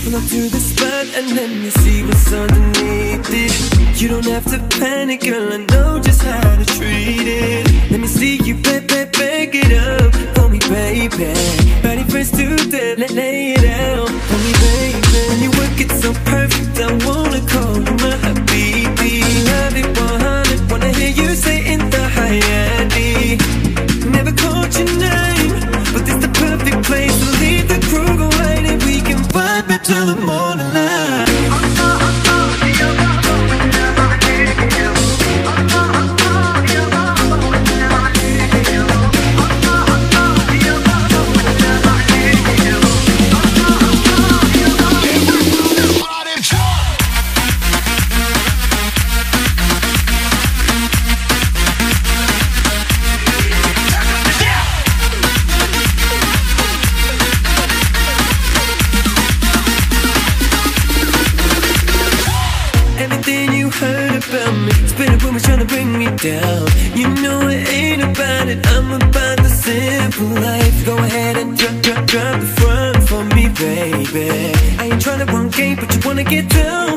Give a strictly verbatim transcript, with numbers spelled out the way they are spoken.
Pull up to the spot and let me see what's underneath it. You don't have to panic, girl, I know just how to treat it. Let me see you, baby, back it up for me, baby. Body first to death, let lay it out for me, baby. When you work it so perfect, I wanna call you my habibi. I love it one hundred, wanna hear you say in the Hayati. Never called your name, but this the perfect place to leave the crew, go right and we can vibe until the morning light. Down. You know it ain't about it, I'm about the simple life. Go ahead and drop, drop, drop the front for me, baby. I ain't tryna run game, but you wanna get down.